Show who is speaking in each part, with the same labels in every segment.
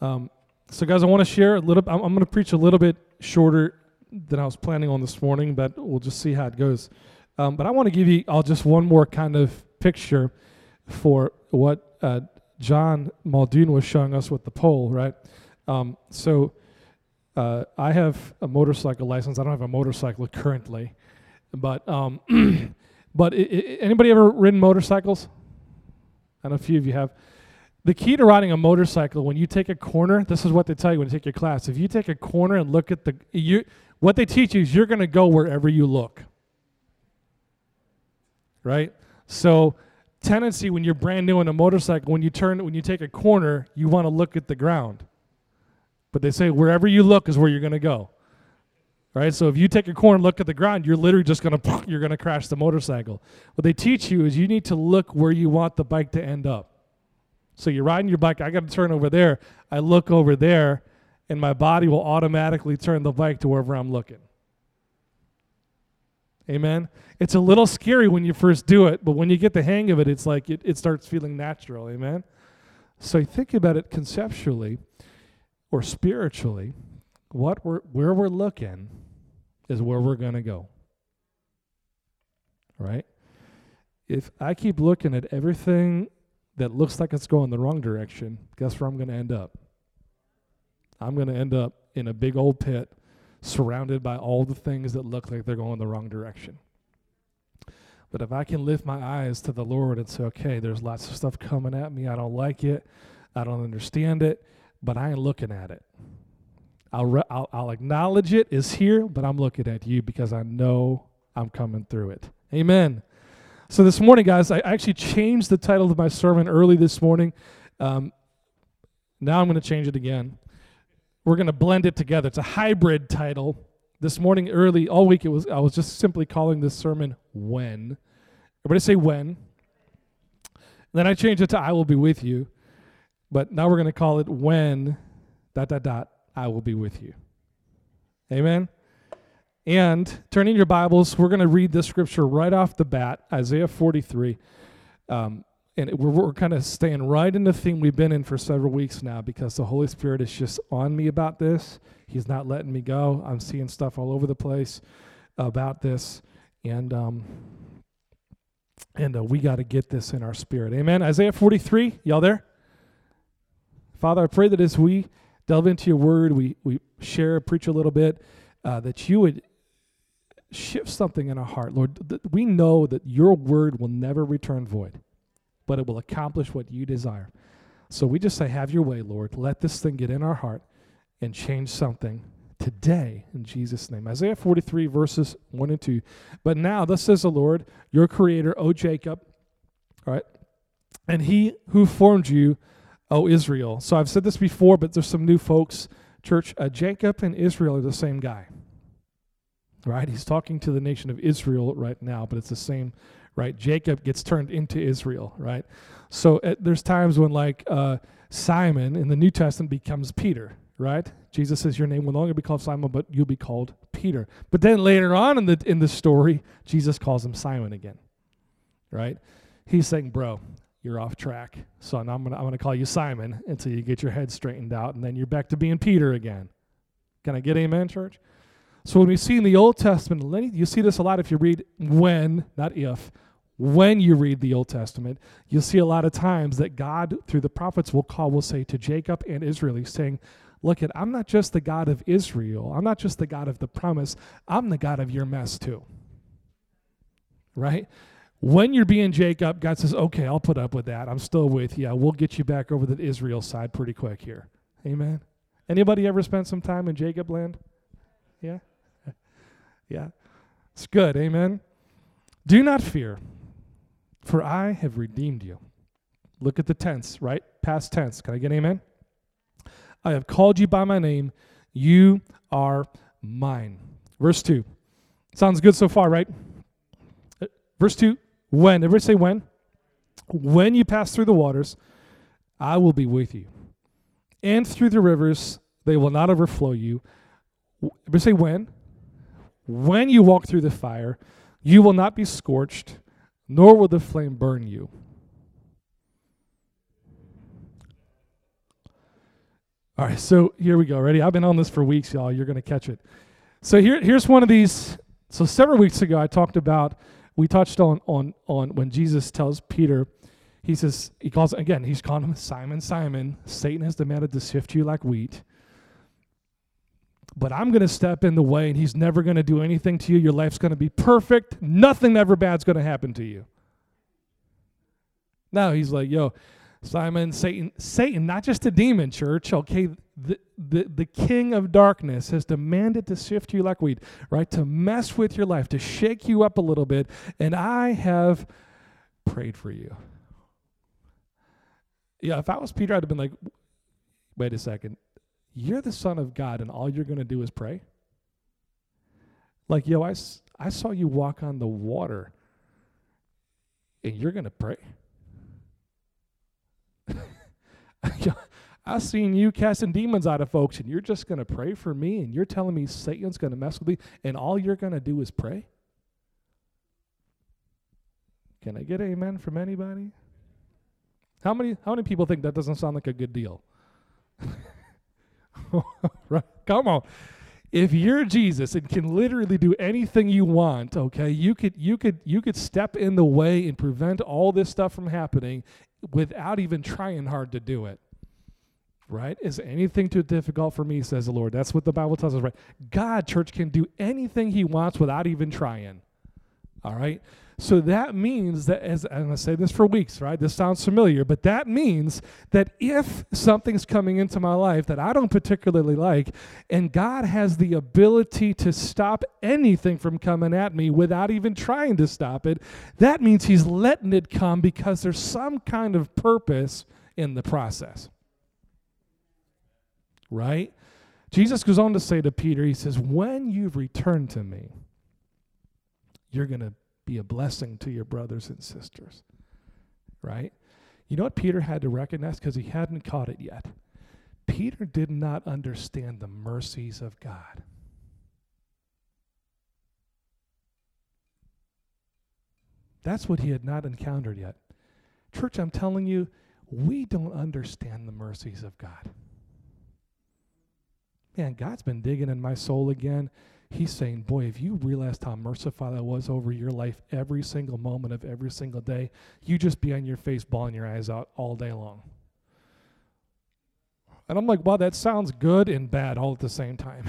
Speaker 1: So guys, I want to share a little. I'm going to preach a little bit shorter than I was planning on this morning, but we'll just see how it goes. But I want to give you all just one more kind of picture for what John Muldoon was showing us with the pole, right? I have a motorcycle license. I don't have a motorcycle currently, but anybody ever ridden motorcycles? I know a few of you have. The key to riding a motorcycle, when you take a corner, this is what they tell you when you take your class. If you take a corner and look at what they teach you is you're going to go wherever you look, right? So tendency when you're brand new on a motorcycle, when you take a corner, you want to look at the ground. But they say wherever you look is where you're going to go, right? So if you take a corner and look at the ground, you're literally just going to crash the motorcycle. What they teach you is you need to look where you want the bike to end up. So you're riding your bike, I got to turn over there. I look over there, and my body will automatically turn the bike to wherever I'm looking. Amen? It's a little scary when you first do it, but when you get the hang of it, it's like it starts feeling natural. Amen? So you think about it conceptually or spiritually, where we're looking is where we're going to go. Right? If I keep looking at everything that looks like it's going the wrong direction, guess where I'm going to end up? I'm going to end up in a big old pit surrounded by all the things that look like they're going the wrong direction. But if I can lift my eyes to the Lord and say, okay, there's lots of stuff coming at me. I don't like it. I don't understand it, but I ain't looking at it. I'll acknowledge it is here, but I'm looking at you because I know I'm coming through it. Amen. So this morning, guys, I actually changed the title of my sermon early this morning. Now I'm going to change it again. We're going to blend it together. It's a hybrid title. This morning, early, all week, I was just simply calling this sermon When. Everybody say when. And then I changed it to I Will Be With You. But now we're going to call it When, ... I Will Be With You. Amen? And turning your Bibles, we're going to read this scripture right off the bat, Isaiah 43. And we're kind of staying right in the theme we've been in for several weeks now because the Holy Spirit is just on me about this. He's not letting me go. I'm seeing stuff all over the place about this. And we got to get this in our spirit. Amen? Isaiah 43, y'all there? Father, I pray that as we delve into your word, we share, preach a little bit, that you would shift something in our heart. Lord, we know that your word will never return void, but it will accomplish what you desire. So we just say, have your way, Lord. Let this thing get in our heart and change something today in Jesus' name. Isaiah 43, verses 1 and 2. But now, thus says the Lord, your creator, O Jacob, all right, and he who formed you, O Israel. So I've said this before, but there's some new folks. Church, Jacob and Israel are the same guy, right? He's talking to the nation of Israel right now, but it's the same, right? Jacob gets turned into Israel, right? So there's times when Simon in the New Testament becomes Peter, right? Jesus says your name will no longer be called Simon, but you'll be called Peter. But then later on in the story, Jesus calls him Simon again, right? He's saying, bro, you're off track. So now I'm gonna call you Simon until you get your head straightened out, and then you're back to being Peter again. Can I get amen, church? So when we see in the Old Testament, you see this a lot if you read when, not if, when you read the Old Testament, you'll see a lot of times that God, through the prophets, will say to Jacob and Israel, he's saying, look, I'm not just the God of Israel. I'm not just the God of the promise. I'm the God of your mess too. Right? When you're being Jacob, God says, okay, I'll put up with that. I'm still with you. We'll get you back over the Israel side pretty quick here. Amen? Anybody ever spent some time in Jacob land? Yeah? Yeah. It's good. Amen? Do not fear, for I have redeemed you. Look at the tense, right? Past tense. Can I get amen? I have called you by my name. You are mine. Verse 2. Sounds good so far, right? Verse 2. When? Everybody say when. When you pass through the waters, I will be with you. And through the rivers, they will not overflow you. Everybody say when. When you walk through the fire, you will not be scorched, nor will the flame burn you. All right, so here we go. Ready? I've been on this for weeks, y'all. You're going to catch it. So here's one of these. So several weeks ago, we touched on when Jesus tells Peter, he's calling him Simon, Simon. Satan has demanded to sift you like wheat. But I'm going to step in the way, and he's never going to do anything to you. Your life's going to be perfect. Nothing ever bad's going to happen to you. Now he's like, yo, Simon, Satan, not just a demon, church, okay? The king of darkness has demanded to sift you like wheat, right? To mess with your life, to shake you up a little bit, and I have prayed for you. Yeah, if I was Peter, I'd have been like, wait a second. You're the Son of God, and all you're going to do is pray? Like, yo, I saw you walk on the water, and you're going to pray? I've seen you casting demons out of folks, and you're just going to pray for me, and you're telling me Satan's going to mess with me, and all you're going to do is pray? Can I get an amen from anybody? How many people think that doesn't sound like a good deal? Right? Come on. If you're Jesus and can literally do anything you want, okay, you could step in the way and prevent all this stuff from happening without even trying hard to do it. Right? Is anything too difficult for me, says the Lord. That's what the Bible tells us, right? God, church, can do anything he wants without even trying. All right? So that means that, I'm going to say this for weeks, right? This sounds familiar, but that means that if something's coming into my life that I don't particularly like, and God has the ability to stop anything from coming at me without even trying to stop it, that means he's letting it come because there's some kind of purpose in the process. Right? Jesus goes on to say to Peter, he says, when you've returned to me, you're going to be a blessing to your brothers and sisters, right? You know what Peter had to recognize because he hadn't caught it yet? Peter did not understand the mercies of God. That's what he had not encountered yet. Church, I'm telling you, we don't understand the mercies of God. Man, God's been digging in my soul again. He's saying, boy, if you realized how merciful I was over your life every single moment of every single day, you just be on your face bawling your eyes out all day long. And I'm like, wow, that sounds good and bad all at the same time.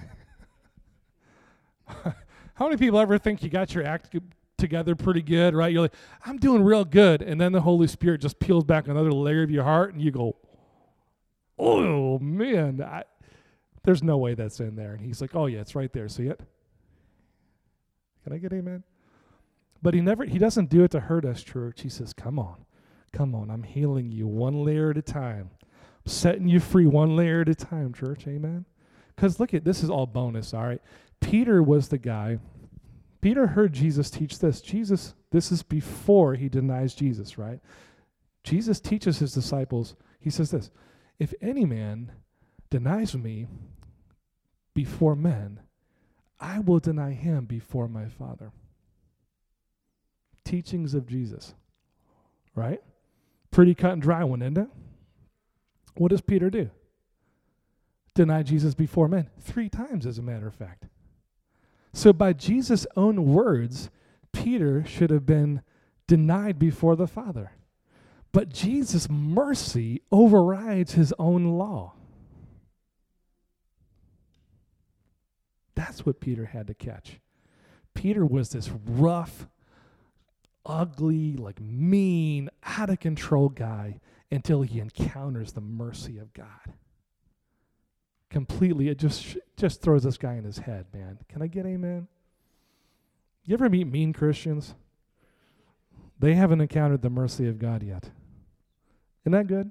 Speaker 1: How many people ever think you got your act together pretty good, right? You're like, I'm doing real good. And then the Holy Spirit just peels back another layer of your heart and you go, oh, man, there's no way that's in there. And he's like, oh, yeah, it's right there. See it? Can I get amen? But he doesn't do it to hurt us, church. He says, come on. I'm healing you one layer at a time. I'm setting you free one layer at a time, church. Amen? Because look this is all bonus, all right? Peter was the guy. Peter heard Jesus teach this. This is before he denies Jesus, right? Jesus teaches his disciples. He says this, if any man denies me before men, I will deny him before my Father. Teachings of Jesus, right? Pretty cut and dry one, isn't it? What does Peter do? Deny Jesus before men 3 times, as a matter of fact. So by Jesus' own words, Peter should have been denied before the Father. But Jesus' mercy overrides his own law. That's what Peter had to catch. Peter was this rough, ugly, like mean, out of control guy until he encounters the mercy of God. Completely, it just throws this guy in his head, man. Can I get amen? You ever meet mean Christians? They haven't encountered the mercy of God yet. Isn't that good?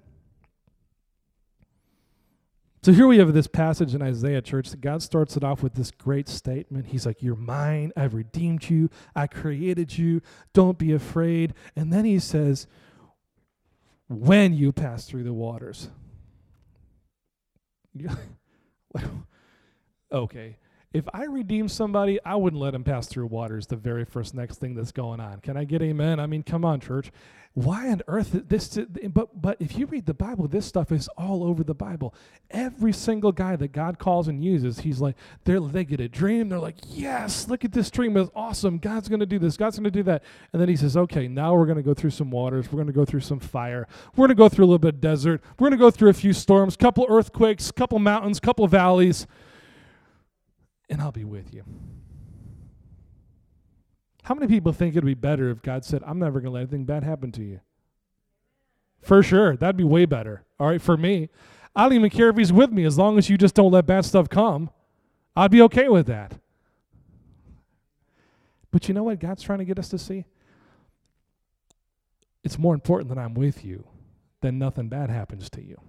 Speaker 1: So here we have this passage in Isaiah, church, that God starts it off with this great statement. He's like, you're mine, I've redeemed you, I created you, don't be afraid. And then he says, when you pass through the waters. Okay. If I redeem somebody, I wouldn't let them pass through waters the very first next thing that's going on. Can I get amen? I mean, come on, church. Why on earth this? But if you read the Bible, this stuff is all over the Bible. Every single guy that God calls and uses, he's like, they get a dream. They're like, yes, look at this dream. It's awesome. God's going to do this. God's going to do that. And then he says, okay, now we're going to go through some waters. We're going to go through some fire. We're going to go through a little bit of desert. We're going to go through a few storms, couple earthquakes, couple mountains, couple valleys. And I'll be with you. How many people think it would be better if God said, I'm never going to let anything bad happen to you? For sure. That'd be way better. All right, for me. I don't even care if he's with me as long as you just don't let bad stuff come. I'd be okay with that. But you know what God's trying to get us to see? It's more important that I'm with you than nothing bad happens to you.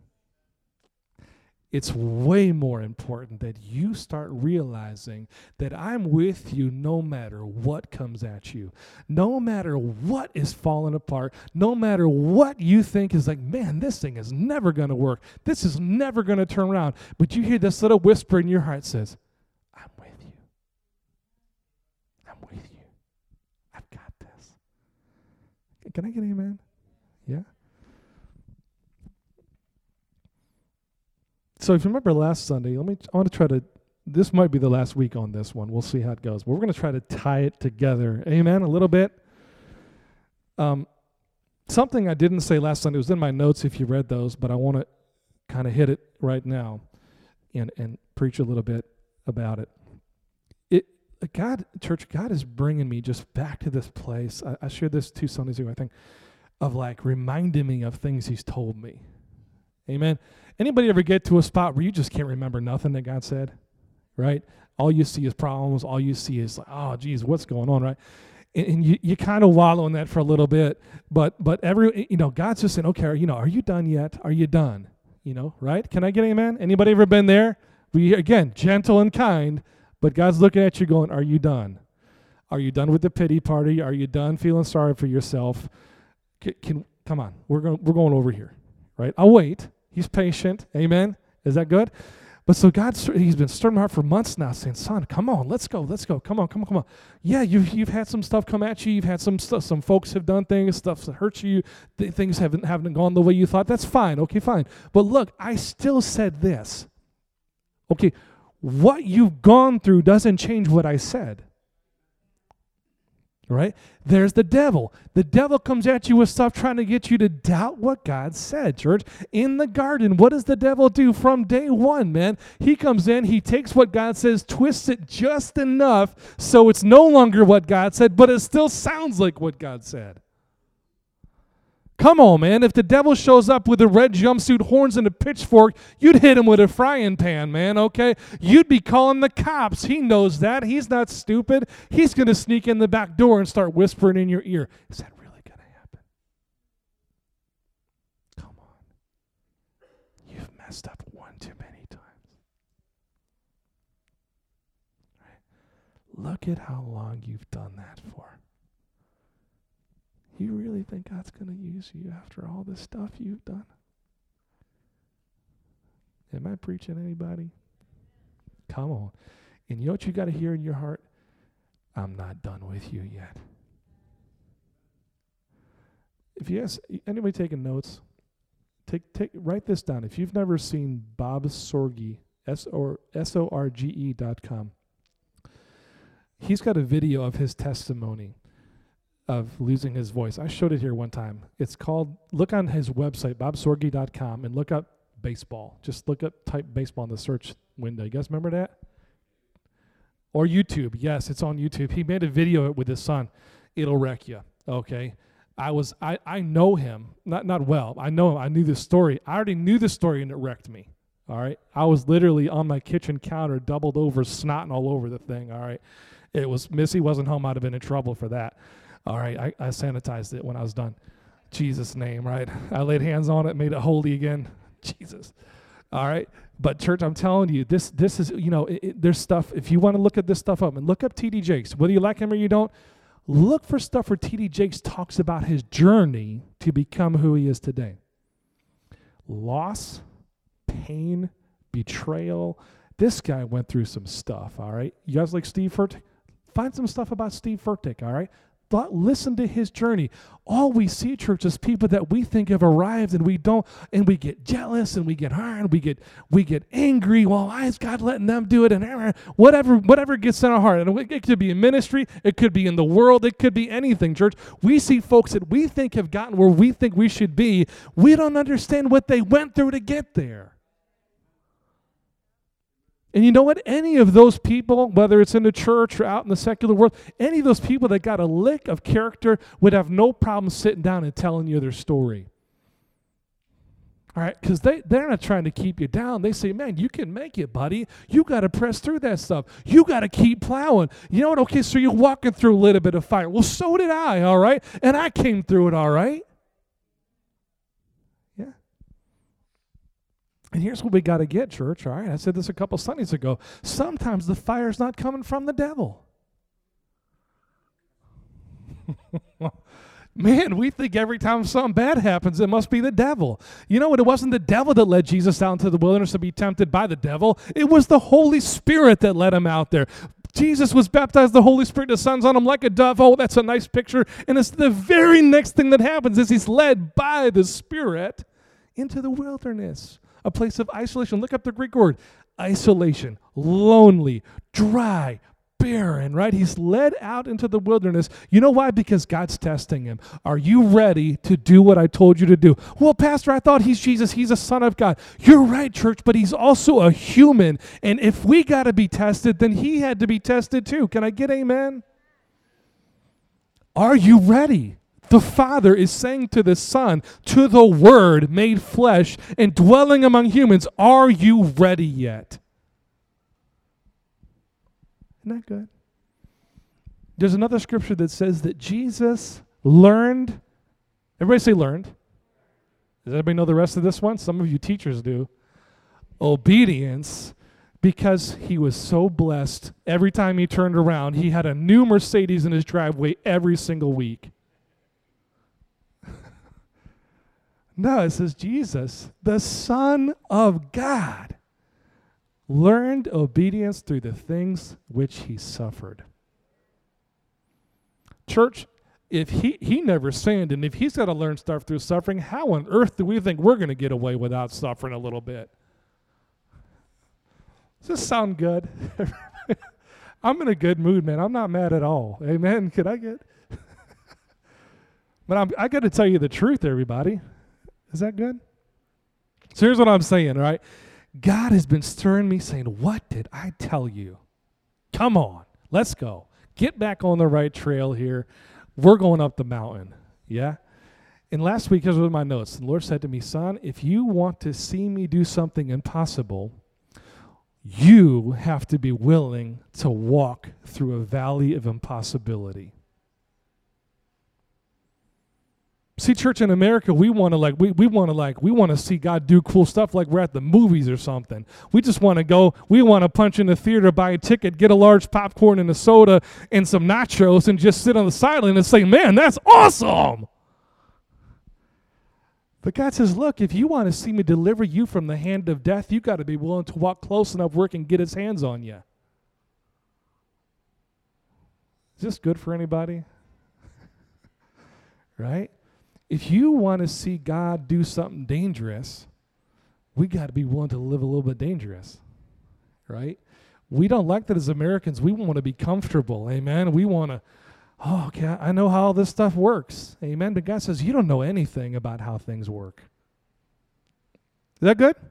Speaker 1: It's way more important that you start realizing that I'm with you no matter what comes at you. No matter what is falling apart. No matter what you think is like, man, this thing is never going to work. This is never going to turn around. But you hear this little whisper in your heart says, I'm with you. I'm with you. I've got this. Can I get an amen? Yeah? So if you remember last Sunday, I want to try to, this might be the last week on this one. We'll see how it goes. But we're going to try to tie it together. Amen? A little bit. Something I didn't say last Sunday, it was in my notes if you read those, but I want to kind of hit it right now and preach a little bit about it. God is bringing me just back to this place. I shared this 2 Sundays ago, I think, of like reminding me of things he's told me. Amen. Anybody ever get to a spot where you just can't remember nothing that God said, right? All you see is problems. All you see is like, oh, geez, what's going on, right? And you kind of wallow in that for a little bit, but God's just saying, okay, are you done yet? Are you done? Right? Can I get amen? Anybody ever been there? Again, gentle and kind, but God's looking at you going, are you done? Are you done with the pity party? Are you done feeling sorry for yourself? Come on, we're going over here, right? I'll wait. He's patient. Amen. Is that good? But so he's been stirring my heart for months now, saying, son, come on, let's go. Come on. Yeah, you've had some stuff come at you. You've had some stuff. Some folks have done things, stuff that hurt you. Things haven't gone the way you thought. That's fine. Okay, fine. But look, I still said this. Okay, what you've gone through doesn't change what I said. Right? There's the devil. The devil comes at you with stuff trying to get you to doubt what God said, church. In the garden, what does the devil do from day one, man? He comes in, he takes what God says, twists it just enough so it's no longer what God said, but it still sounds like what God said. Come on, man. If the devil shows up with a red jumpsuit, horns, and a pitchfork, you'd hit him with a frying pan, man, okay? You'd be calling the cops. He knows that. He's not stupid. He's going to sneak in the back door and start whispering in your ear. Is that really going to happen? Come on. You've messed up one too many times. Right? Look at how long you've done that for. You really think God's going to use you after all this stuff you've done? Am I preaching anybody? Come on. And you know what you got to hear in your heart? I'm not done with you yet. If you ask anybody taking notes, write this down. If you've never seen Bob Sorge, SORGE.com, he's got a video of his testimony of losing his voice. I showed it here one time. It's called, look on his website, bobsorge.com, and look up baseball. Just type baseball in the search window. You guys remember that? Or YouTube. Yes, it's on YouTube. He made a video with his son. It'll wreck you. Okay. I know him. Not well. I know him. I knew this story. I already knew the story and it wrecked me. All right. I was literally on my kitchen counter, doubled over, snotting all over the thing. All right. Missy wasn't home. I'd have been in trouble for that. All right, I sanitized it when I was done. Jesus' name, right? I laid hands on it, made it holy again. Jesus. All right. But church, I'm telling you, this is, there's stuff. If you want to look at this stuff up and look up T.D. Jakes, whether you like him or you don't, look for stuff where T.D. Jakes talks about his journey to become who he is today. Loss, pain, betrayal, This guy went through some stuff, all right? You guys like Steve Furtick? Find some stuff about Steve Furtick, all right? Listen to his journey. All we see, church, is people that we think have arrived, and we don't, and we get jealous, and we get hard, and we get angry. Well, why is God letting them do it? And whatever gets in our heart. And it could be in ministry, it could be in the world, it could be anything, church. We see folks that we think have gotten where we think we should be. We don't understand what they went through to get there. And you know what? Any of those people, whether it's in the church or out in the secular world, any of those people that got a lick of character would have no problem sitting down and telling you their story. All right? Because they're not trying to keep you down. They say, man, you can make it, buddy. You got to press through that stuff. You got to keep plowing. You know what? Okay, so you're walking through a little bit of fire. Well, so did I, all right? And I came through it, all right? And here's what we got to get, church, all right? I said this a couple Sundays ago. Sometimes the fire's not coming from the devil. Man, we think every time something bad happens, it must be the devil. You know what? It wasn't the devil that led Jesus out into the wilderness to be tempted by the devil. It was the Holy Spirit that led him out there. Jesus was baptized, the Holy Spirit descends on him like a dove. Oh, that's a nice picture. And it's the very next thing that happens is he's led by the Spirit into the wilderness. A place of isolation. Look up the Greek word. Isolation. Lonely. Dry. Barren, right? He's led out into the wilderness. You know why? Because God's testing him. Are you ready to do what I told you to do? Well, Pastor, I thought he's Jesus. He's a son of God. You're right, church, but he's also a human. And if we got to be tested, then he had to be tested too. Can I get amen? Are you ready? The Father is saying to the Son, to the Word made flesh and dwelling among humans, are you ready yet? Isn't that good? There's another scripture that says that Jesus learned. Everybody say learned. Does anybody know the rest of this one? Some of you teachers do. Obedience, because he was so blessed. Every time he turned around, he had a new Mercedes in his driveway every single week. No, it says Jesus, the Son of God, learned obedience through the things which he suffered. Church, if he never sinned, and if he's got to learn stuff through suffering, how on earth do we think we're going to get away without suffering a little bit? Does this sound good? I'm in a good mood, man. I'm not mad at all. Amen. Could I get? But I got to tell you the truth, everybody. Is that good? So here's what I'm saying, all right? God has been stirring me saying, what did I tell you? Come on, let's go. Get back on the right trail here. We're going up the mountain, yeah? And last week, here's with my notes. The Lord said to me, son, if you want to see me do something impossible, you have to be willing to walk through a valley of impossibility. See, church, in America, we want to see God do cool stuff like we're at the movies or something. We just want to go, we want to punch in the theater, buy a ticket, get a large popcorn and a soda and some nachos and just sit on the sideline and say, man, that's awesome. But God says, look, if you want to see me deliver you from the hand of death, you got to be willing to walk close enough where he can get his hands on you. Is this good for anybody? Right? If you want to see God do something dangerous, we got to be willing to live a little bit dangerous, right? We don't like that as Americans. We want to be comfortable, amen? We want to, oh, okay, I know how all this stuff works, amen? But God says, you don't know anything about how things work. Is that good?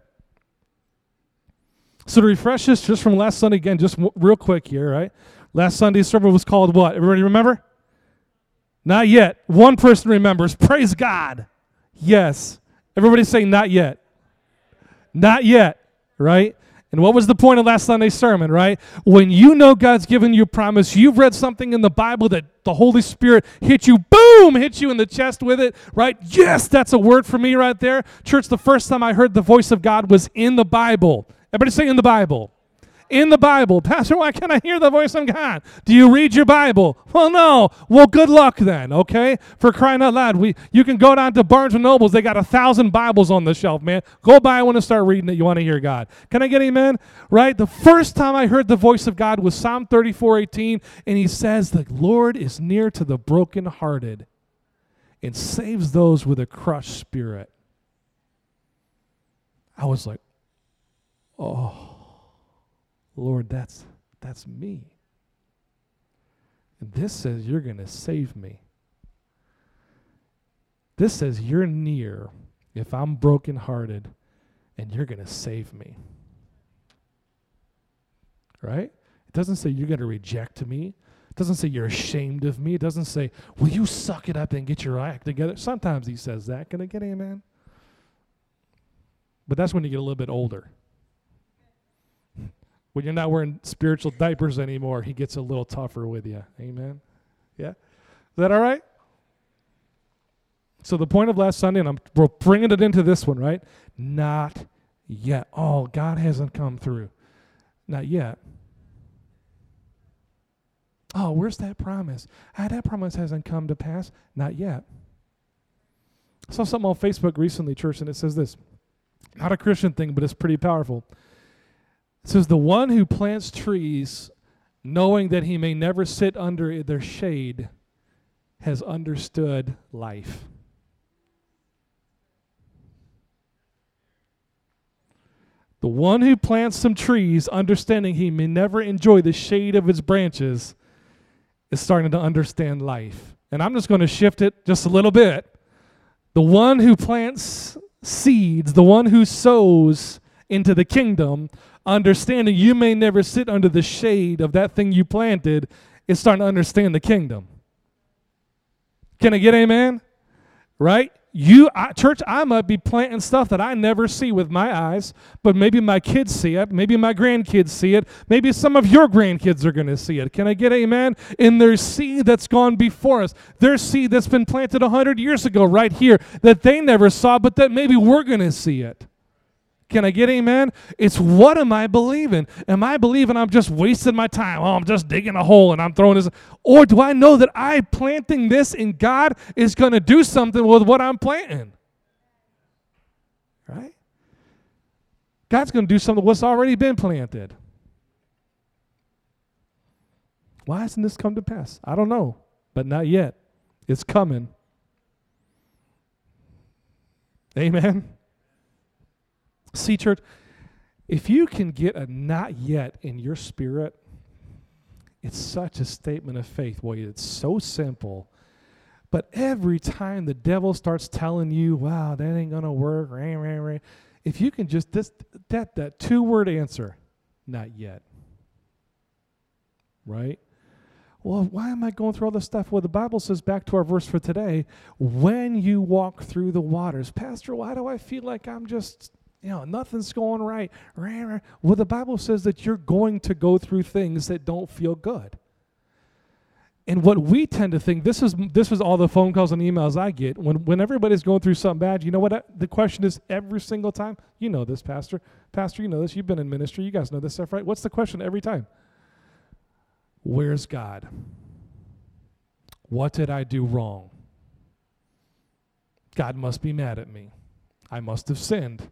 Speaker 1: So to refresh this just from last Sunday, again, just real quick here, right? Last Sunday's sermon was called what? Everybody remember? Not yet. One person remembers. Praise God. Yes. Everybody say not yet. Not yet, right? And what was the point of last Sunday's sermon, right? When you know God's given you a promise, you've read something in the Bible that the Holy Spirit hit you, boom, hit you in the chest with it, right? Yes, that's a word for me right there. Church, the first time I heard the voice of God was in the Bible. Everybody say in the Bible. in the Bible. Pastor, why can't I hear the voice of God? Do you read your Bible? Well, no. Well, good luck then, okay? For crying out loud, you can go down to Barnes & Nobles. They got 1,000 Bibles on the shelf, man. Go buy one and start reading it. You want to hear God. Can I get amen? Right? The first time I heard the voice of God was Psalm 34:18, and he says, the Lord is near to the brokenhearted and saves those with a crushed spirit. I was like, oh, Lord, that's me. And this says you're going to save me. This says you're near if I'm brokenhearted and you're going to save me. Right? It doesn't say you're going to reject me. It doesn't say you're ashamed of me. It doesn't say, will you suck it up and get your act together? Sometimes he says that. Can I get amen? But that's when you get a little bit older. When you're not wearing spiritual diapers anymore, he gets a little tougher with you. Amen? Yeah? Is that all right? So the point of last Sunday, and we're bringing it into this one, right? Not yet. Oh, God hasn't come through. Not yet. Oh, where's that promise? That promise hasn't come to pass. Not yet. I saw something on Facebook recently, church, and it says this. Not a Christian thing, but it's pretty powerful. It says, the one who plants trees, knowing that he may never sit under their shade, has understood life. The one who plants some trees, understanding he may never enjoy the shade of its branches, is starting to understand life. And I'm just going to shift it just a little bit. The one who plants seeds, the one who sows into the kingdom, understanding you may never sit under the shade of that thing you planted, is starting to understand the kingdom. Can I get amen? Right? Church, I might be planting stuff that I never see with my eyes, but maybe my kids see it, maybe my grandkids see it, maybe some of your grandkids are going to see it. Can I get amen? In their seed that's gone before us, their seed that's been planted 100 years ago right here that they never saw, but that maybe we're going to see it. Can I get amen? It's what am I believing? Am I believing I'm just wasting my time? Oh, I'm just digging a hole and I'm throwing this. Or do I know that I'm planting this and God is going to do something with what I'm planting? Right? God's going to do something with what's already been planted. Why hasn't this come to pass? I don't know, but not yet. It's coming. Amen? See, church, if you can get a not yet in your spirit, it's such a statement of faith. Boy, it's so simple. But every time the devil starts telling you, wow, that ain't going to work, if you can just, that two-word answer, not yet. Right? Well, why am I going through all this stuff? Well, the Bible says, back to our verse for today, when you walk through the waters. Pastor, why do I feel like I'm just... nothing's going right. Well, the Bible says that you're going to go through things that don't feel good. And what we tend to think, this is all the phone calls and emails I get. When everybody's going through something bad, you know what the question is every single time? You know this, Pastor. Pastor, you know this. You've been in ministry. You guys know this stuff, right? What's the question every time? Where's God? What did I do wrong? God must be mad at me. I must have sinned.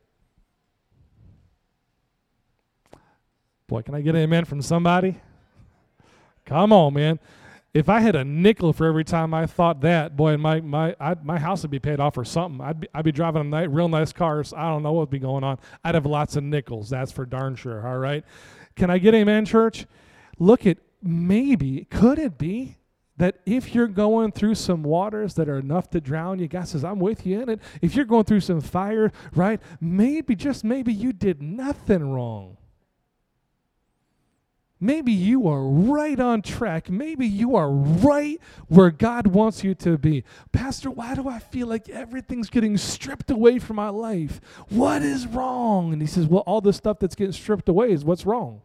Speaker 1: Boy, can I get an amen from somebody? Come on, man. If I had a nickel for every time I thought that, boy, my house would be paid off or something. I'd be driving real nice cars. I don't know what would be going on. I'd have lots of nickels. That's for darn sure, all right? Can I get amen, church? Look at could it be that if you're going through some waters that are enough to drown you, God says, I'm with you in it. If you're going through some fire, right, just maybe you did nothing wrong. Maybe you are right on track. Maybe you are right where God wants you to be. Pastor, why do I feel like everything's getting stripped away from my life? What is wrong? And he says, well, all the stuff that's getting stripped away is what's wrong.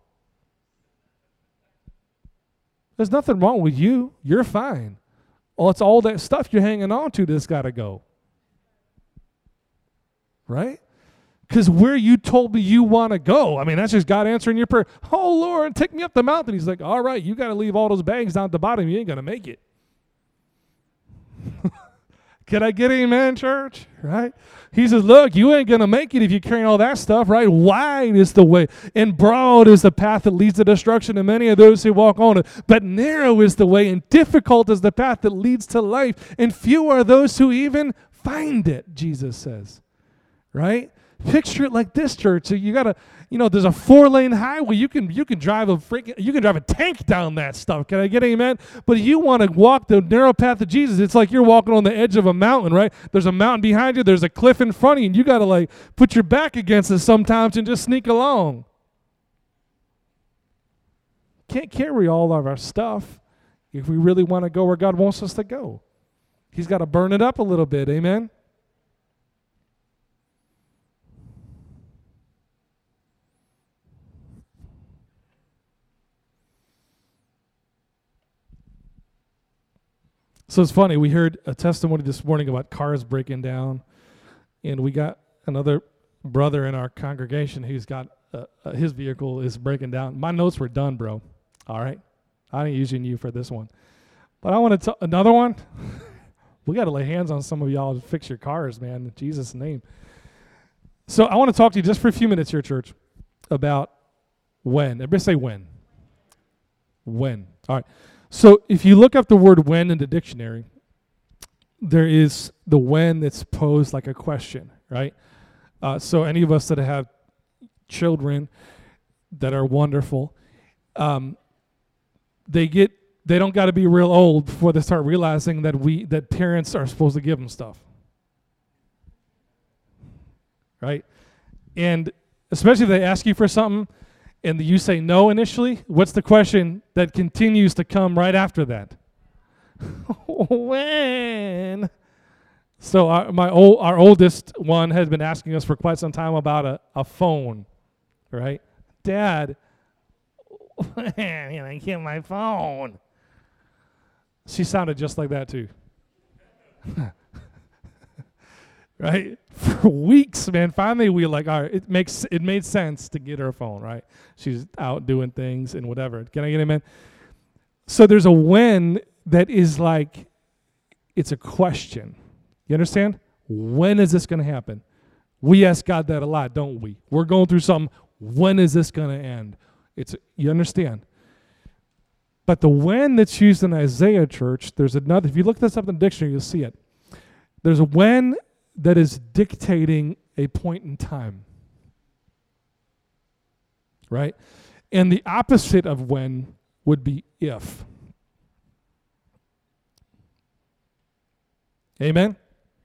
Speaker 1: There's nothing wrong with you. You're fine. Oh, it's all that stuff you're hanging on to that's got to go. Right? because where you told me you want to go. I mean, that's just God answering your prayer. Oh, Lord, take me up the mountain. He's like, all right, you got to leave all those bags down at the bottom. You ain't going to make it. Can I get amen, church? Right? He says, look, you ain't going to make it if you're carrying all that stuff, right? Wide is the way, and broad is the path that leads to destruction, and many of those who walk on it. But narrow is the way, and difficult is the path that leads to life, and few are those who even find it, Jesus says. Right? Picture it like this, church. So you got to, there's a 4-lane highway. You can drive a tank down that stuff. Can I get amen? But you want to walk the narrow path of Jesus. It's like you're walking on the edge of a mountain, right? There's a mountain behind you. There's a cliff in front of you, and you got to put your back against it sometimes and just sneak along. Can't carry all of our stuff if we really want to go where God wants us to go. He's got to burn it up a little bit. Amen? So it's funny, we heard a testimony this morning about cars breaking down, and we got another brother in our congregation who's got his vehicle is breaking down. My notes were done, bro. All right? I ain't using you for this one. But I want to another one. We got to lay hands on some of y'all to fix your cars, man, in Jesus' name. So I want to talk to you just for a few minutes here, church, about when. Everybody say when. When. All right. So if you look up the word when in the dictionary, there is the when that's posed like a question, right? So any of us that have children that are wonderful, they don't got to be real old before they start realizing that parents are supposed to give them stuff, right? And especially if they ask you for something, and you say no initially, what's the question that continues to come right after that? When? So our oldest one has been asking us for quite some time about a phone, right? Dad, when I get my phone? She sounded just like that too. Right? For weeks, man. Finally, we were like, all right, it made sense to get her a phone, right? She's out doing things and whatever. Can I get amen? So there's a when that is like, it's a question. You understand? When is this going to happen? We ask God that a lot, don't we? We're going through something. When is this going to end? You understand? But the when that's used in Isaiah, church, there's another. If you look this up in the dictionary, you'll see it. There's a when that is dictating a point in time, right? And the opposite of when would be if. Amen?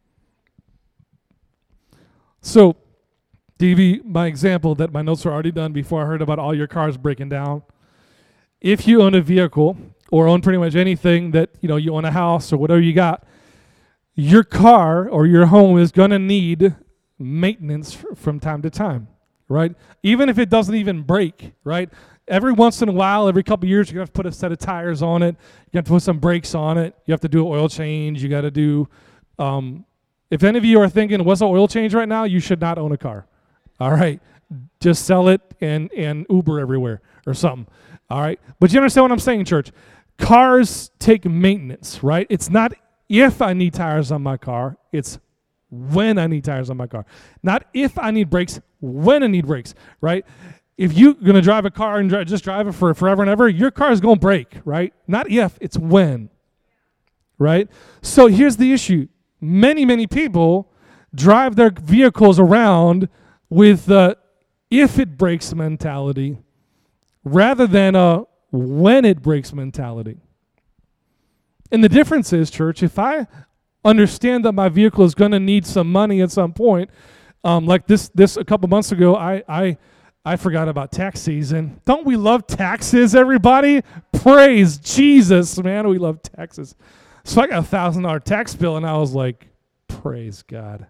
Speaker 1: So, DV, my example that my notes were already done before I heard about all your cars breaking down. If you own a vehicle or own pretty much anything that, you own a house or whatever you got, your car or your home is going to need maintenance from time to time, right? Even if it doesn't even break, right? Every once in a while, every couple of years, you have to put a set of tires on it. You have to put some brakes on it. You have to do an oil change. You got to do, if any of you are thinking, what's an oil change right now? You should not own a car, all right? Just sell it and Uber everywhere or something, all right? But you understand what I'm saying, church? Cars take maintenance, right? It's not if I need tires on my car, it's when I need tires on my car. Not if I need brakes, when I need brakes, right? If you're going to drive a car and just drive it for forever and ever, your car is going to break, right? Not if, it's when, right? So here's the issue. Many, many people drive their vehicles around with the if it breaks mentality rather than a when it breaks mentality. And the difference is, church, if I understand that my vehicle is going to need some money at some point, like this a couple months ago, I forgot about tax season. Don't we love taxes, everybody? Praise Jesus, man. We love taxes. So I got a $1,000 tax bill, and I was like, praise God.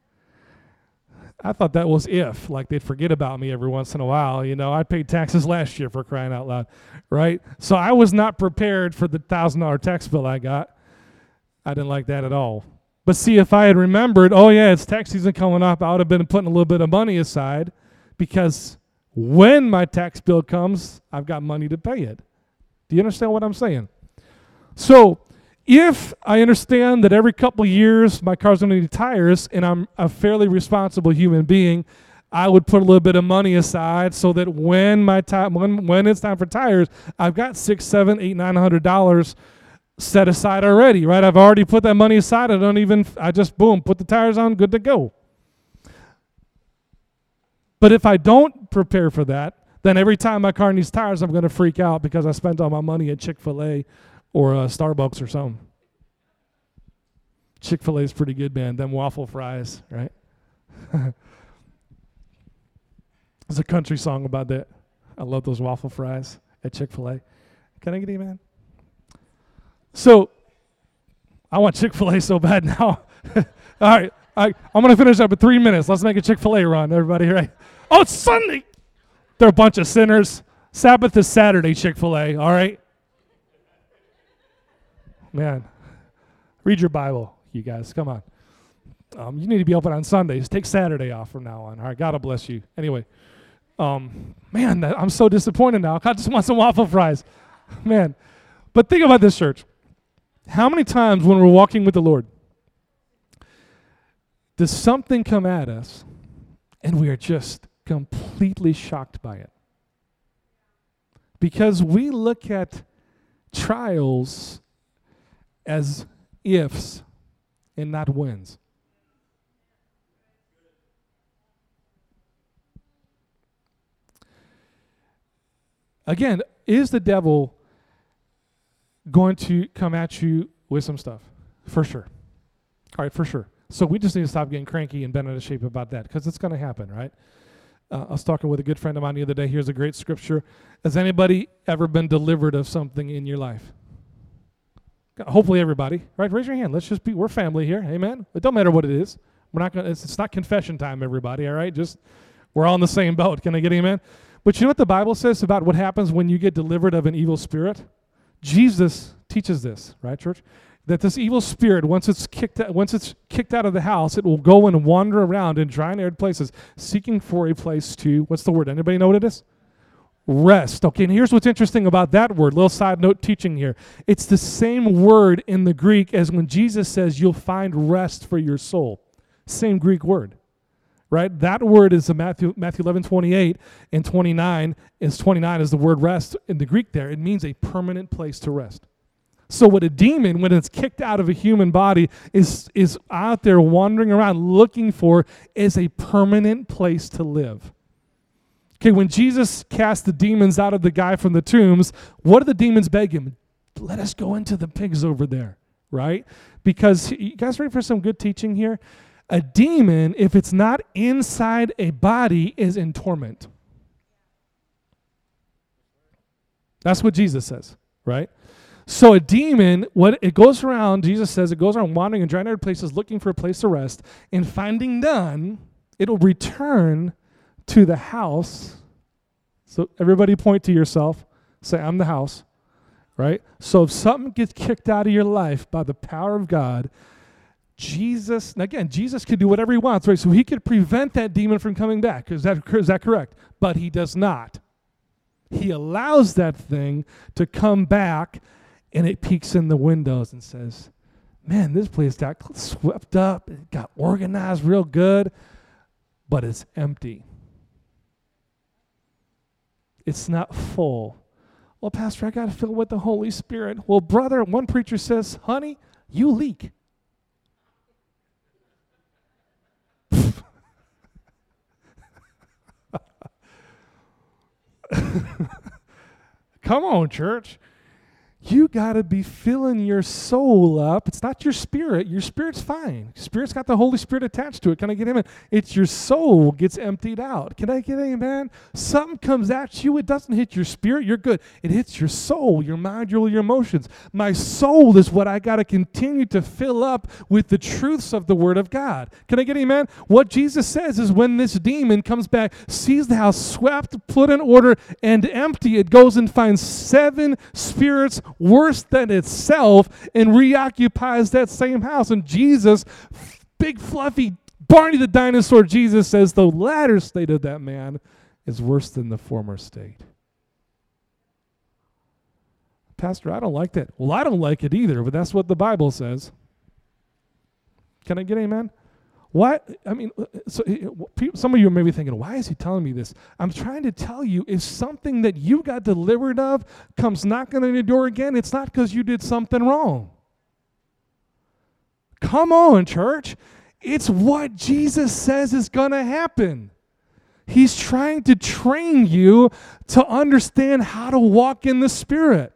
Speaker 1: I thought that was if, like they'd forget about me every once in a while. I paid taxes last year, for crying out loud, right? So I was not prepared for the $1,000 tax bill I got. I didn't like that at all. But see, if I had remembered, oh yeah, it's tax season coming up, I would have been putting a little bit of money aside, because when my tax bill comes, I've got money to pay it. Do you understand what I'm saying? So if I understand that every couple of years my car's going to need tires, and I'm a fairly responsible human being, I would put a little bit of money aside so that when when it's time for tires, I've got $600, $700, $800, $900 set aside already, right? I've already put that money aside. I just boom, put the tires on, good to go. But if I don't prepare for that, then every time my car needs tires, I'm going to freak out because I spent all my money at Chick-fil-A or Starbucks or something. Chick-fil-A is pretty good, man. Them waffle fries, right? There's a country song about that. I love those waffle fries at Chick-fil-A. Can I get an amen? So, I want Chick-fil-A so bad now. All right, I'm going to finish up in 3 minutes. Let's make a Chick-fil-A run, everybody, right? Oh, it's Sunday. They're a bunch of sinners. Sabbath is Saturday, Chick-fil-A, all right? Man, read your Bible, you guys. Come on. You need to be open on Sundays. Take Saturday off from now on. All right, God will bless you. Anyway, man, I'm so disappointed now. I just want some waffle fries. Man, but think about this, church. How many times when we're walking with the Lord, does something come at us and we are just completely shocked by it? Because we look at trials as ifs and not wins. Again, is the devil going to come at you with some stuff? For sure. All right, for sure. So we just need to stop getting cranky and bent out of shape about that, because it's going to happen, right? I was talking with a good friend of mine the other day. Here's a great scripture. Has anybody ever been delivered of something in your life? Hopefully everybody, right? Raise your hand. We're family here. Amen. It don't matter what it is. We're not going. It's not confession time, everybody. All right, just we're all in the same boat. Can I get amen? But you know what the Bible says about what happens when you get delivered of an evil spirit? Jesus teaches this, right, church? That this evil spirit, once it's kicked out of the house, it will go and wander around in dry and arid places, seeking for a place to, what's the word? Anybody know what it is? Rest. Okay, and here's what's interesting about that word. Little side note teaching here. It's the same word in the Greek as when Jesus says you'll find rest for your soul. Same Greek word. Right? That word is Matthew 11:28 and 29 is the word rest in the Greek there. It means a permanent place to rest. So what a demon, when it's kicked out of a human body, is out there wandering around looking for is a permanent place to live. Okay, when Jesus cast the demons out of the guy from the tombs, what did the demons beg him? Let us go into the pigs over there, right? Because, you guys ready for some good teaching here? A demon, if it's not inside a body, is in torment. That's what Jesus says, right? So a demon, Jesus says, it goes around wandering in dry and arid places looking for a place to rest, and finding none, it'll return to the house. So everybody point to yourself. Say, I'm the house, right? So if something gets kicked out of your life by the power of God, Jesus could do whatever he wants, right? So he could prevent that demon from coming back. Is that correct? But he does not. He allows that thing to come back, and it peeks in the windows and says, man, this place got swept up, it got organized real good, but it's empty. It's not full. Well, Pastor, I got to fill it with the Holy Spirit. Well, brother, one preacher says, honey, you leak. Come on, church. You got to be filling your soul up. It's not your spirit. Your spirit's fine. Spirit's got the Holy Spirit attached to it. Can I get amen? It's your soul gets emptied out. Can I get amen? Something comes at you. It doesn't hit your spirit. You're good. It hits your soul, your mind, your emotions. My soul is what I got to continue to fill up with the truths of the Word of God. Can I get amen? What Jesus says is when this demon comes back, sees the house swept, put in order, and empty, it goes and finds 7 spirits worse than itself and reoccupies that same house. And Jesus, big fluffy Barney the dinosaur, Jesus says the latter state of that man is worse than the former state. Pastor, I don't like that. Well, I don't like it either, but that's what the Bible says. Can I get amen? Why? I mean, so some of you may be thinking, why is he telling me this? I'm trying to tell you, if something that you got delivered of comes knocking on your door again, it's not because you did something wrong. Come on, church. It's what Jesus says is going to happen. He's trying to train you to understand how to walk in the Spirit.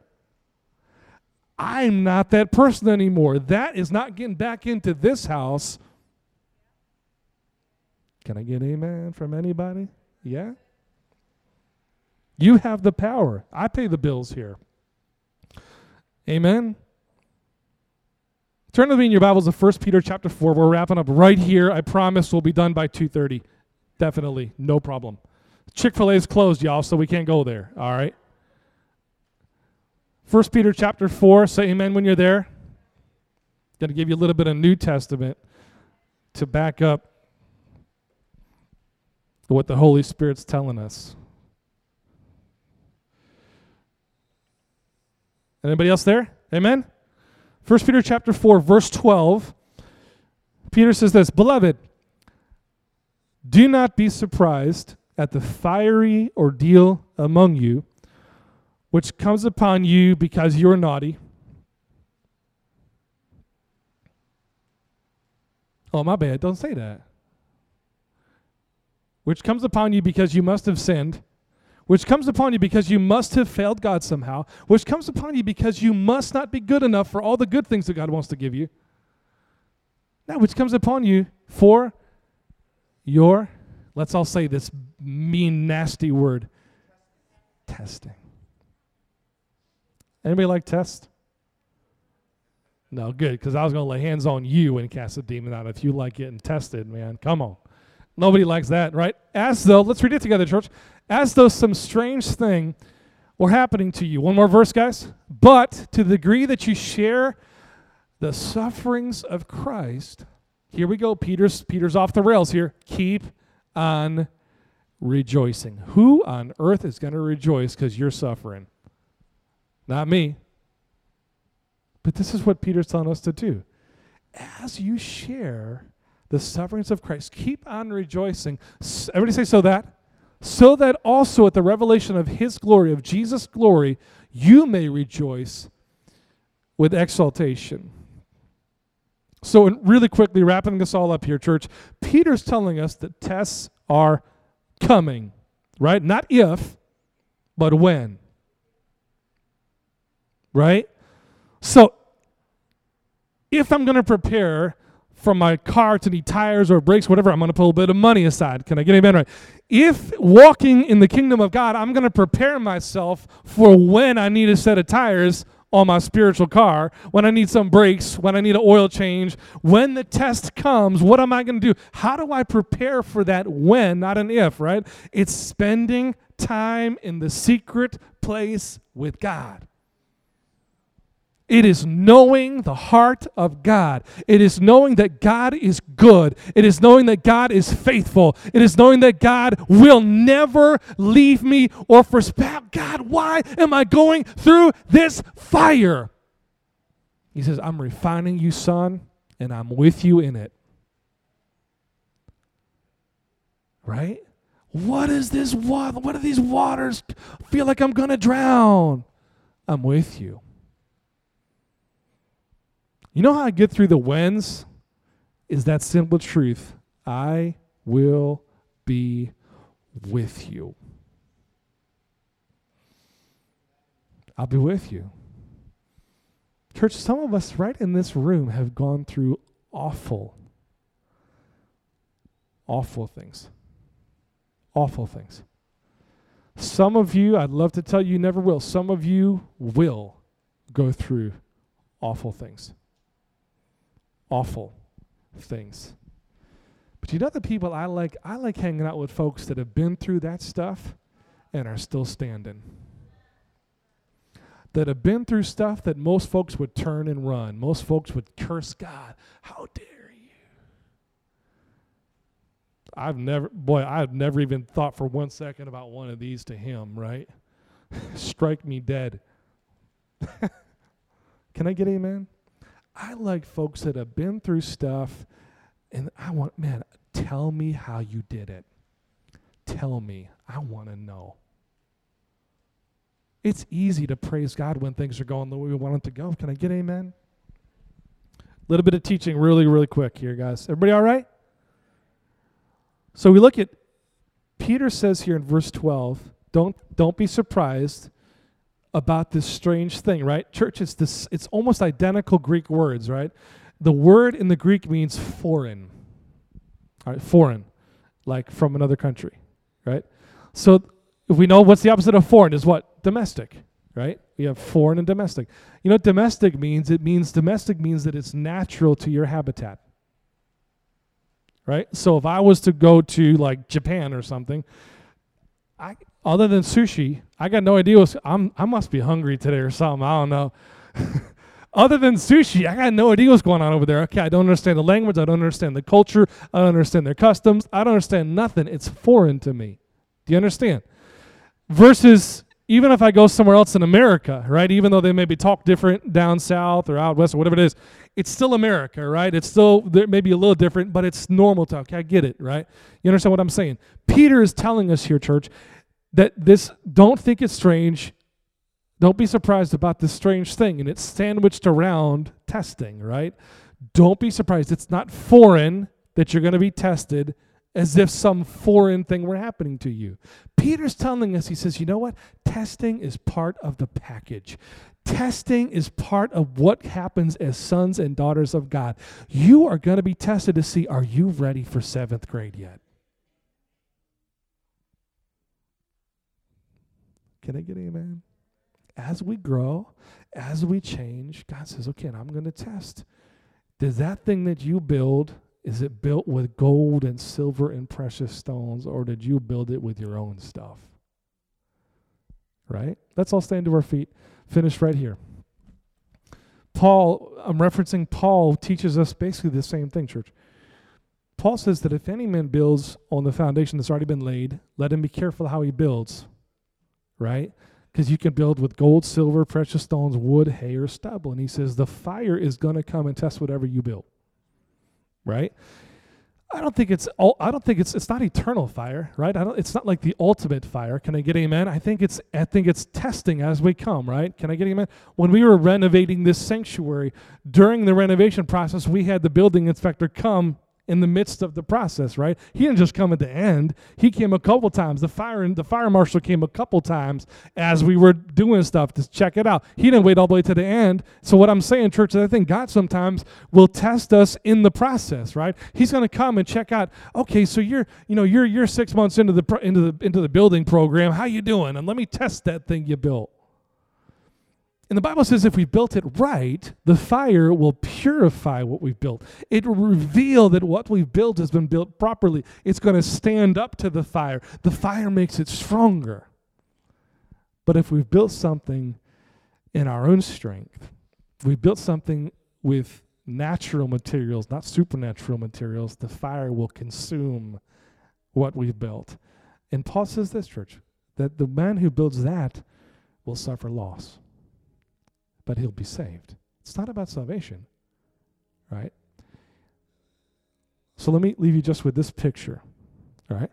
Speaker 1: I'm not that person anymore. That is not getting back into this house. Can I get amen from anybody? Yeah? You have the power. I pay the bills here. Amen? Turn with me in your Bibles to 1 Peter chapter 4. We're wrapping up right here. I promise we'll be done by 2:30. Definitely. No problem. Chick-fil-A is closed, y'all, so we can't go there. All right? 1 Peter chapter 4, say amen when you're there. Going to give you a little bit of New Testament to back up what the Holy Spirit's telling us. Anybody else there? Amen? 1 Peter chapter 4, verse 12. Peter says this, Beloved, do not be surprised at the fiery ordeal among you, which comes upon you because you're naughty. Oh, my bad. Don't say that. Which comes upon you because you must have sinned. Which comes upon you because you must have failed God somehow. Which comes upon you because you must not be good enough for all the good things that God wants to give you. Now, which comes upon you for your, let's all say this mean, nasty word, testing. Anybody like test? No, good, because I was going to lay hands on you and cast a demon out if you like getting tested, man. Come on. Nobody likes that, right? As though, let's read it together, church. As though some strange thing were happening to you. One more verse, guys. But to the degree that you share the sufferings of Christ, here we go. Peter's off the rails here. Keep on rejoicing. Who on earth is going to rejoice because you're suffering? Not me. But this is what Peter's telling us to do. As you share the sufferings of Christ, keep on rejoicing. Everybody say, so that also at the revelation of his glory, of Jesus' glory, you may rejoice with exaltation. So really quickly, wrapping this all up here, church, Peter's telling us that tests are coming, right? Not if, but when. Right? So, if I'm going to prepare for my car to need tires or brakes, whatever, I'm going to put a little bit of money aside. Can I get amen? Right? If walking in the kingdom of God, I'm going to prepare myself for when I need a set of tires on my spiritual car, when I need some brakes, when I need an oil change, when the test comes, what am I going to do? How do I prepare for that when, not an if, right? It's spending time in the secret place with God. It is knowing the heart of God. It is knowing that God is good. It is knowing that God is faithful. It is knowing that God will never leave me or forsake. God, why am I going through this fire? He says, I'm refining you, son, and I'm with you in it. Right? What is this water? What do these waters feel like I'm going to drown? I'm with you. You know how I get through the whens? Is that simple truth. I will be with you. I'll be with you. Church, some of us right in this room have gone through awful things. Awful things. Some of you, I'd love to tell you never will. Some of you will go through awful things. Awful things. But you know the people I like hanging out with folks that have been through that stuff and are still standing. that have been through stuff that most folks would turn and run. Most folks would curse God. How dare you? I've never even thought for 1 second about one of these to him, right? Strike me dead. Can I get amen? I like folks that have been through stuff, and tell me how you did it. Tell me. I want to know. It's easy to praise God when things are going the way we want them to go. Can I get amen? A little bit of teaching really, really quick here, guys. Everybody all right? So we look at, Peter says here in verse 12, don't be surprised about this strange thing, right? Church, it's almost identical Greek words, right? The word in the Greek means foreign. All right, foreign, like from another country, right? So if we know what's the opposite of foreign is what? Domestic, right? We have foreign and domestic. You know what domestic means? Domestic means that it's natural to your habitat, right? So if I was to go to like Japan or something, other than sushi, I got no idea I must be hungry today or something. I don't know. Other than sushi, I got no idea what's going on over there. Okay, I don't understand the language. I don't understand the culture. I don't understand their customs. I don't understand nothing. It's foreign to me. Do you understand? Versus even if I go somewhere else in America, right? Even though they maybe talk different down south or out west or whatever it is, it's still America, right? It's still maybe a little different, but it's normal talk. Okay, I get it, right? You understand what I'm saying? Peter is telling us here, church, that don't think it's strange. Don't be surprised about this strange thing. And it's sandwiched around testing, right? Don't be surprised. It's not foreign that you're going to be tested as if some foreign thing were happening to you. Peter's telling us, he says, you know what? Testing is part of the package. Testing is part of what happens as sons and daughters of God. You are going to be tested to see, are you ready for 7th grade yet? Can I get an amen? As we grow, as we change, God says, okay, and I'm going to test. Does that thing that you build, is it built with gold and silver and precious stones, or did you build it with your own stuff? Right? Let's all stand to our feet. Finish right here. I'm referencing Paul teaches us basically the same thing, church. Paul says that if any man builds on the foundation that's already been laid, let him be careful how he builds. Right? Because you can build with gold, silver, precious stones, wood, hay, or stubble. And he says the fire is going to come and test whatever you build. Right? I don't think it's not eternal fire, right? It's not like the ultimate fire. Can I get amen? I think it's testing as we come, right? Can I get amen? When we were renovating this sanctuary, during the renovation process, we had the building inspector come in the midst of the process, right? He didn't just come at the end. He came a couple times. The fire marshal came a couple times as we were doing stuff to check it out. He didn't wait all the way to the end. So what I'm saying, church, is I think God sometimes will test us in the process, right? He's going to come and check out. Okay, so you're 6 months into the building program. How you doing? And let me test that thing you built. And the Bible says if we built it right, the fire will purify what we've built. It will reveal that what we've built has been built properly. It's going to stand up to the fire. The fire makes it stronger. But if we've built something in our own strength, we've built something with natural materials, not supernatural materials, the fire will consume what we've built. And Paul says this, church, that the man who builds that will suffer loss, but he'll be saved. It's not about salvation, right? So let me leave you just with this picture, all right?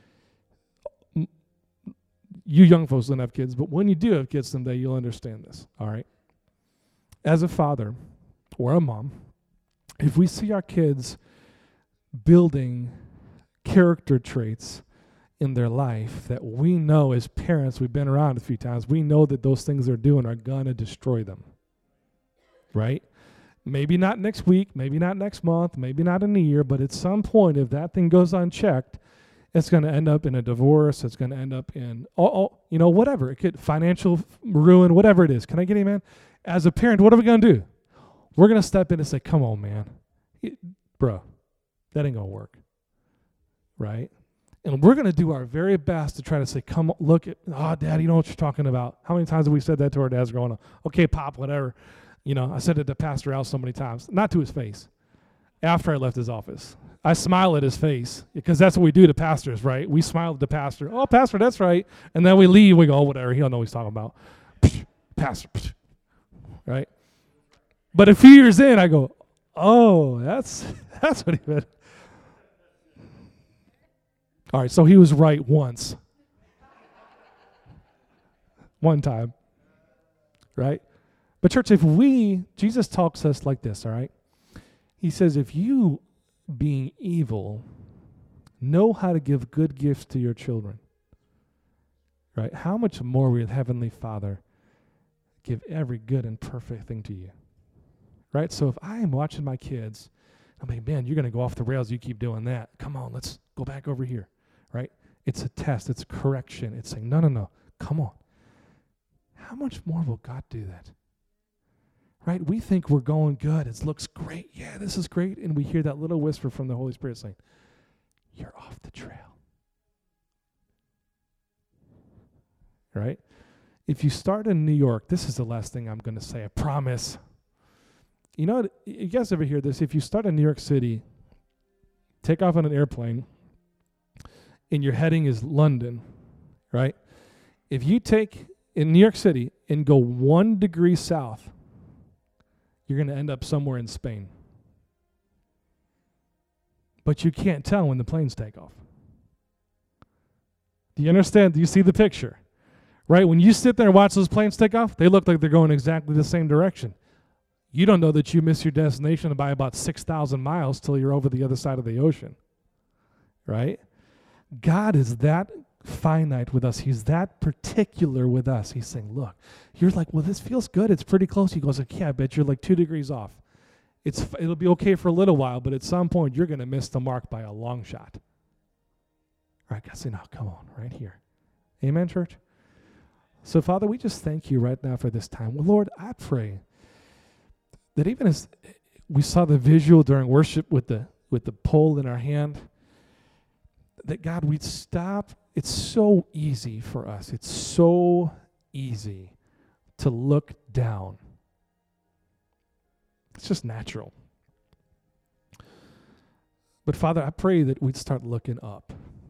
Speaker 1: You young folks don't have kids, but when you do have kids someday, you'll understand this, all right? As a father or a mom, if we see our kids building character traits in their life that we know as parents, we've been around a few times, we know that those things they're doing are going to destroy them, right? Maybe not next week, maybe not next month, maybe not in a year, but at some point, if that thing goes unchecked, it's going to end up in a divorce, it's going to end up in, whatever. It could financial ruin, whatever it is. Can I get amen? As a parent, what are we going to do? We're going to step in and say, come on, man. Bro, that ain't going to work, right? And we're going to do our very best to try to say, come on, look at, Dad, you know what you're talking about. How many times have we said that to our dads growing up? Okay, Pop, whatever. I said it to Pastor Al so many times. Not to his face. After I left his office. I smile at his face because that's what we do to pastors, right? We smile at the pastor. Oh, Pastor, that's right. And then we leave. We go, whatever. He don't know what he's talking about. Pastor, right? But a few years in, I go, oh, that's what he meant. All right, so he was right once. One time. Right? But church, Jesus talks to us like this, all right? He says, if you, being evil, know how to give good gifts to your children, right? How much more will your Heavenly Father give every good and perfect thing to you? Right? So if I am watching my kids, I'm like, man, you're going to go off the rails. You keep doing that. Come on, let's go back over here. Right? It's a test. It's correction. It's saying, no. Come on. How much more will God do that? Right? We think we're going good. It looks great. Yeah, this is great. And we hear that little whisper from the Holy Spirit saying, you're off the trail. Right? If you start in New York, this is the last thing I'm going to say. I promise. You know, you guys ever hear this? If you start in New York City, take off on an airplane, and your heading is London, right? If you take in New York City and go 1 degree south, you're going to end up somewhere in Spain. But you can't tell when the planes take off. Do you understand? Do you see the picture? Right? When you sit there and watch those planes take off, they look like they're going exactly the same direction. You don't know that you miss your destination by about 6,000 miles till you're over the other side of the ocean. Right? God is that finite with us. He's that particular with us. He's saying, look, you're like, well, this feels good. It's pretty close. He goes, yeah, I bet you're like 2 degrees off. It'll be okay for a little while, but at some point you're going to miss the mark by a long shot. All right, God, say, no, come on, right here. Amen, church? So, Father, we just thank you right now for this time. Well, Lord, I pray that even as we saw the visual during worship with the pole in our hand, that God, we'd stop. It's so easy for us. It's so easy to look down. It's just natural. But Father, I pray that we'd start looking up.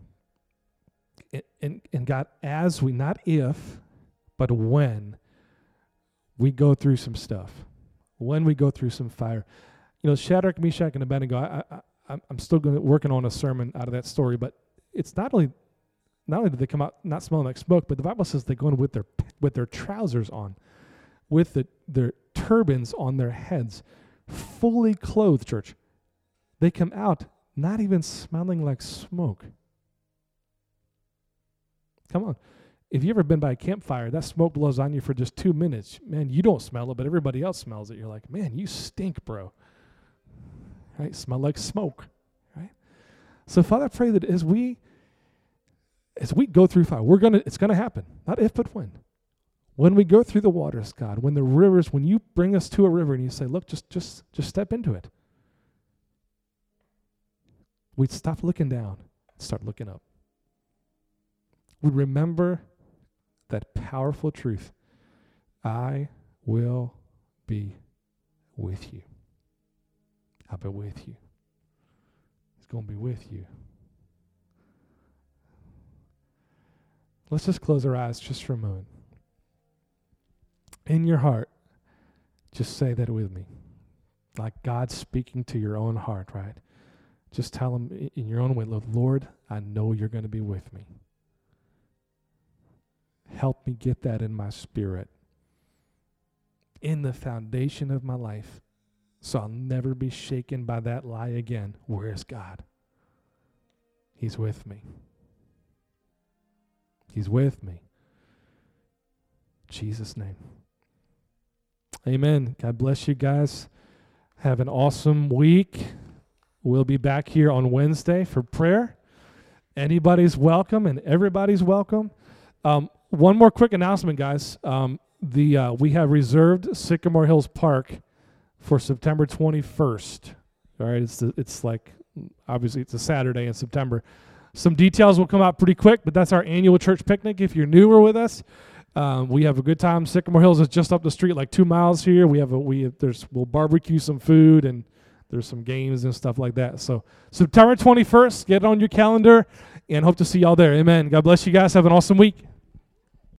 Speaker 1: And God, as we, not if, but when we go through some stuff, when we go through some fire. You know, Shadrach, Meshach, and Abednego, I'm still working on a sermon out of that story, but it's not only did they come out not smelling like smoke, but the Bible says they go in with their trousers on, with their turbans on their heads, fully clothed, church. They come out not even smelling like smoke. Come on. If you've ever been by a campfire, that smoke blows on you for just 2 minutes. Man, you don't smell it, but everybody else smells it. You're like, man, you stink, bro. Right? Smell like smoke. Right? So, Father, I pray that as we go through fire, it's gonna happen. Not if, but when. When we go through the waters, God, when the rivers, when you bring us to a river and you say, look, just step into it. We'd stop looking down and start looking up. We'd remember that powerful truth. I will be with you. I'll be with you. He's going to be with you. Let's just close our eyes just for a moment. In your heart, just say that with me. Like God speaking to your own heart, right? Just tell him in your own way, Lord, I know you're going to be with me. Help me get that in my spirit, in the foundation of my life, so I'll never be shaken by that lie again. Where is God? He's with me. He's with me. In Jesus' name. Amen. God bless you guys. Have an awesome week. We'll be back here on Wednesday for prayer. Anybody's welcome and everybody's welcome. One more quick announcement, guys. We have reserved Sycamore Hills Park for September 21st. All right, it's like obviously it's a Saturday in September, Some details will come out pretty quick, but that's our annual church picnic. If you're newer with us, we have a good time. Sycamore Hills is just up the street, like 2 miles here. We'll barbecue some food, and there's some games and stuff like that. So September 21st, get it on your calendar, and hope to see y'all there. Amen. God bless you guys. Have an awesome week.